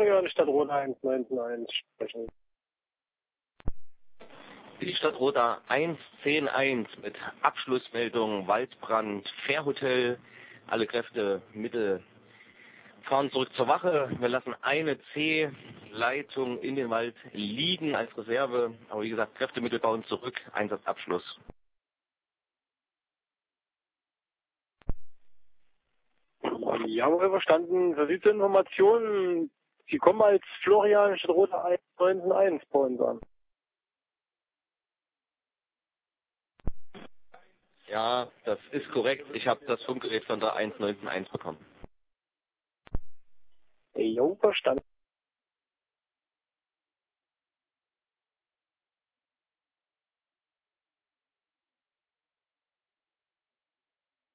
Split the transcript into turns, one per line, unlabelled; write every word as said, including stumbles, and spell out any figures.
Florian, Stadtroda eins neun eins sprechen.
Die Stadtroda eins zehn eins mit Abschlussmeldung Waldbrand, Fährhotel, alle Kräfte Mittel fahren zurück zur Wache. Wir lassen eine C-Leitung in den Wald liegen als Reserve, aber wie gesagt, Kräftemittel bauen zurück, Einsatzabschluss.
Ja, haben wir verstanden. Versierte Informationen. Sie kommen als Florian, Stadtroda eins neun eins bei uns an.
Ja, das ist korrekt. Ich habe das Funkgerät von der eins neun eins bekommen.
Jo, verstanden.